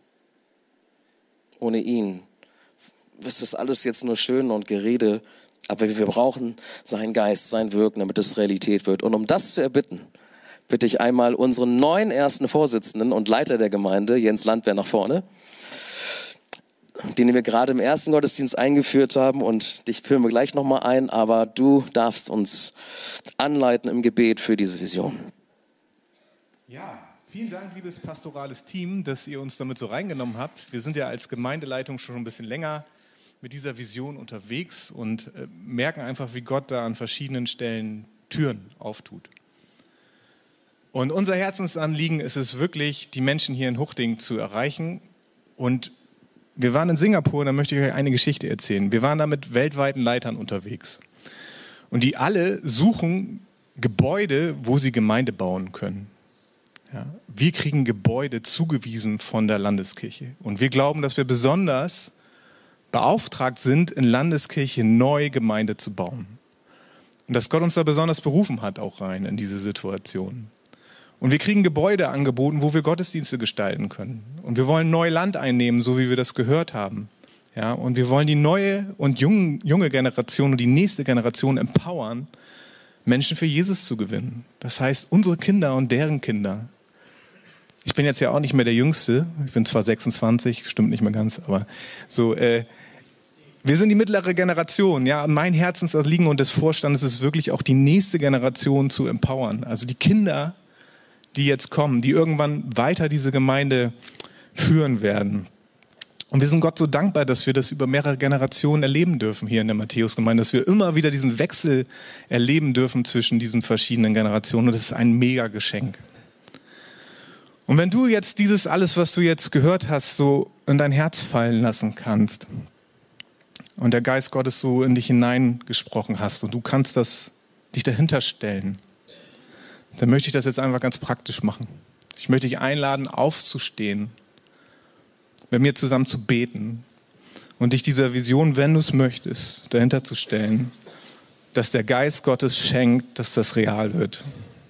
Ohne ihn ist das alles jetzt nur schön und Gerede. Aber wir brauchen seinen Geist, sein Wirken, damit es Realität wird. Und um das zu erbitten, bitte ich einmal unseren neuen ersten Vorsitzenden und Leiter der Gemeinde, Jens Landwehr, nach vorne, den wir gerade im ersten Gottesdienst eingeführt haben, und dich führen wir gleich nochmal ein, aber du darfst uns anleiten im Gebet für diese Vision. Ja, vielen Dank, liebes pastorales Team, dass ihr uns damit so reingenommen habt. Wir sind ja als Gemeindeleitung schon ein bisschen länger mit dieser Vision unterwegs und merken einfach, wie Gott da an verschiedenen Stellen Türen auftut. Und unser Herzensanliegen ist es wirklich, die Menschen hier in Huchting zu erreichen. Und wir waren in Singapur, und da möchte ich euch eine Geschichte erzählen. Wir waren da mit weltweiten Leitern unterwegs. Und die alle suchen Gebäude, wo sie Gemeinde bauen können. Ja, wir kriegen Gebäude zugewiesen von der Landeskirche. Und wir glauben, dass wir besonders beauftragt sind, in Landeskirche neu Gemeinde zu bauen. Und dass Gott uns da besonders berufen hat, auch rein in diese Situation. Und wir kriegen Gebäude angeboten, wo wir Gottesdienste gestalten können. Und wir wollen neu Land einnehmen, so wie wir das gehört haben. Ja, und wir wollen die neue und junge Generation und die nächste Generation empowern, Menschen für Jesus zu gewinnen. Das heißt, unsere Kinder und deren Kinder. Ich bin jetzt ja auch nicht mehr der Jüngste. Ich bin zwar 26, stimmt nicht mehr ganz, aber so. Wir sind die mittlere Generation. Ja, mein Herzensanliegen und des Vorstandes ist wirklich auch die nächste Generation zu empowern. Also die Kinder, die jetzt kommen, die irgendwann weiter diese Gemeinde führen werden. Und wir sind Gott so dankbar, dass wir das über mehrere Generationen erleben dürfen hier in der Matthäusgemeinde, dass wir immer wieder diesen Wechsel erleben dürfen zwischen diesen verschiedenen Generationen. Und das ist ein mega Geschenk. Und wenn du jetzt dieses alles, was du jetzt gehört hast, so in dein Herz fallen lassen kannst und der Geist Gottes so in dich hineingesprochen hast und du kannst dich dahinter stellen, dann möchte ich das jetzt einfach ganz praktisch machen. Ich möchte dich einladen, aufzustehen, mit mir zusammen zu beten und dich dieser Vision, wenn du es möchtest, dahinter zu stellen, dass der Geist Gottes schenkt, dass das real wird.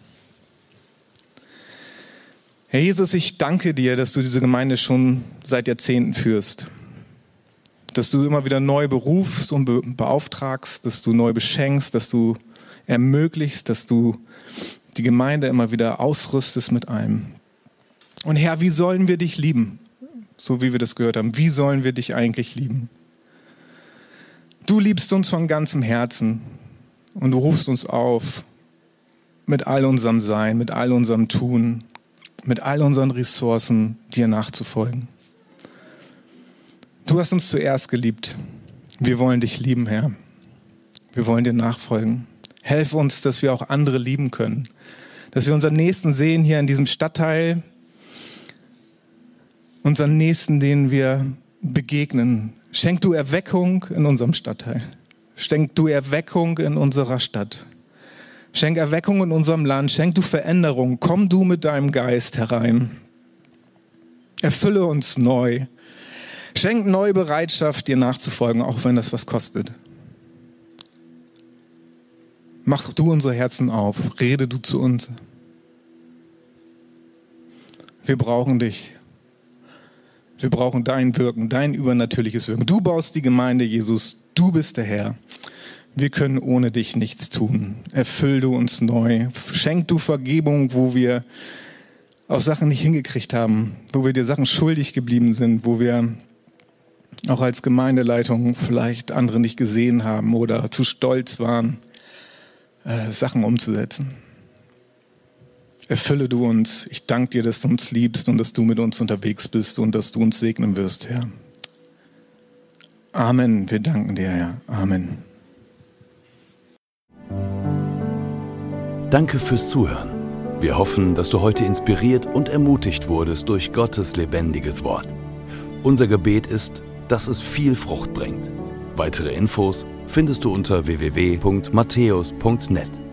Herr Jesus, ich danke dir, dass du diese Gemeinde schon seit Jahrzehnten führst. Dass du immer wieder neu berufst und beauftragst, dass du neu beschenkst, dass du ermöglichst, dass du die Gemeinde immer wieder ausrüstest mit allem. Und Herr, wie sollen wir dich lieben? So wie wir das gehört haben. Wie sollen wir dich eigentlich lieben? Du liebst uns von ganzem Herzen und du rufst uns auf, mit all unserem Sein, mit all unserem Tun, mit all unseren Ressourcen dir nachzufolgen. Du hast uns zuerst geliebt. Wir wollen dich lieben, Herr. Wir wollen dir nachfolgen. Helf uns, dass wir auch andere lieben können. Dass wir unseren Nächsten sehen hier in diesem Stadtteil. Unseren Nächsten, denen wir begegnen. Schenk du Erweckung in unserem Stadtteil. Schenk du Erweckung in unserer Stadt. Schenk Erweckung in unserem Land. Schenk du Veränderung. Komm du mit deinem Geist herein. Erfülle uns neu. Schenk neue Bereitschaft, dir nachzufolgen, auch wenn das was kostet. Mach du unsere Herzen auf. Rede du zu uns. Wir brauchen dich. Wir brauchen dein Wirken, dein übernatürliches Wirken. Du baust die Gemeinde, Jesus. Du bist der Herr. Wir können ohne dich nichts tun. Erfüll du uns neu. Schenk du Vergebung, wo wir auch Sachen nicht hingekriegt haben, wo wir dir Sachen schuldig geblieben sind, wo wir auch als Gemeindeleitung vielleicht andere nicht gesehen haben oder zu stolz waren, Sachen umzusetzen. Erfülle du uns. Ich danke dir, dass du uns liebst und dass du mit uns unterwegs bist und dass du uns segnen wirst, Herr. Amen. Wir danken dir, Herr. Amen. Danke fürs Zuhören. Wir hoffen, dass du heute inspiriert und ermutigt wurdest durch Gottes lebendiges Wort. Unser Gebet ist, dass es viel Frucht bringt. Weitere Infos findest du unter www.matthäus.net.